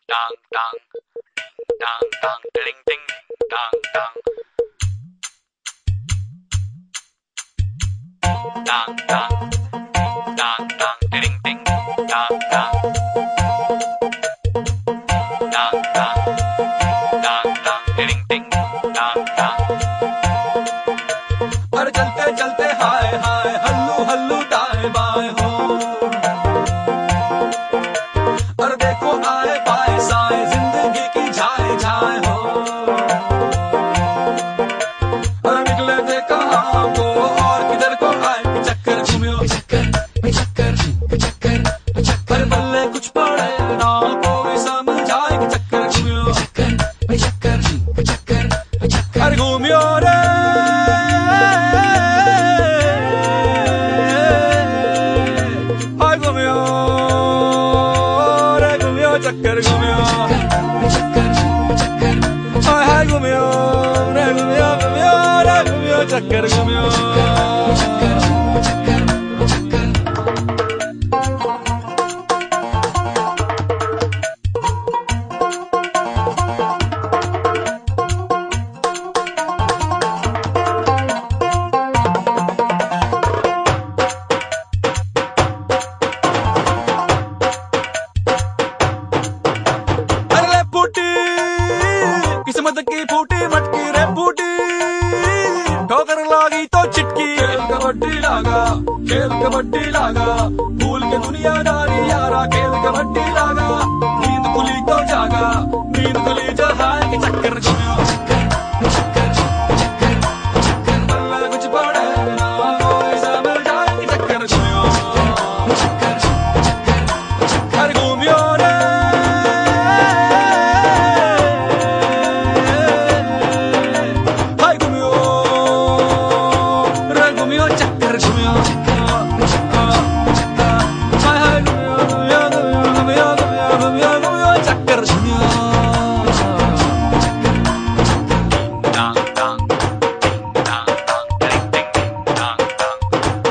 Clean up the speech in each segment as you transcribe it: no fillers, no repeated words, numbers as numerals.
Dang dang dang dang ding ding dang dang dang dang dang dang ding ding dang dang dang dang dang dang ding ding dang dang। अरे चलते चलते हाय हाय हल्लू हल्लू दाएं बाएं हो। अरे देखो आए बाएं साए जिंदगी की झाए झाए हो। अरे निकले थे कहाँ को और किधर को आए चक्कर घूमियो चक्कर चक्कर चक्कर चक्कर बल्ले कुछ पड़े ना कोई समझाए चक्कर घूमियो चक्कर चक्कर चक्कर चक्कर अरे घूमियो रे चक्कर घूमियो हाय हाय घूमियो रे घूमियो घूमियो रे घूमियो चक्कर घूमियो। किस्मत की फूटी मटकी रे फूटी ठोकर लागी तो चिटकी। खेल कबड्डी लागा खेल कबड्डी लागा भूल के दुनियादारी यारा खेल कबड्डी लागा। नींद खुली तो जागा नींद खुली जो हाय के चक्कर घूमियो चक्कर चक्कर चक्कर चक्कर बल्ले कुछ पड़े ना कोई समझाए के चक्कर घूमियो चक्कर चक्कर चक्कर घूमियो रे चक्कर घूमियो हाय हाय घूमियो घूमियो घूमियो घूमियो घूमियो चक्कर घूमियो। Dang dang dang dang ding ding dang dang।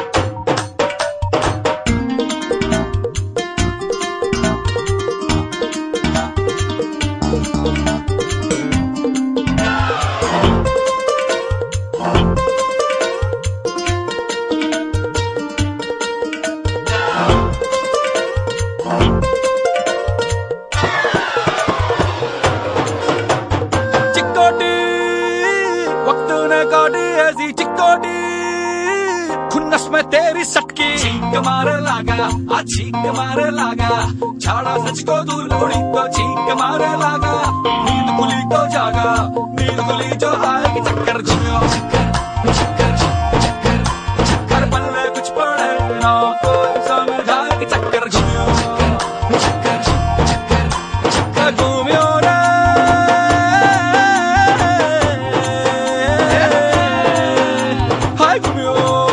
काटी ऐसी चिक्कोटी खुन्नस में तेरी सटकी छींक मारे लागा आ छींक मारे लागा झाड़ा सच को दूर उड़ी तो छींक मारे लागा। नींद खुली तो जागा नींद खुली जो आए कि चक्कर घूमियो चक्कर चक्कर चक्कर चक्कर बल्ले कुछ पड़े ना कोई समझाए कि चक्कर घूमियो चक्कर चक्कर चक्कर घूमियो रे हाय घूमियो।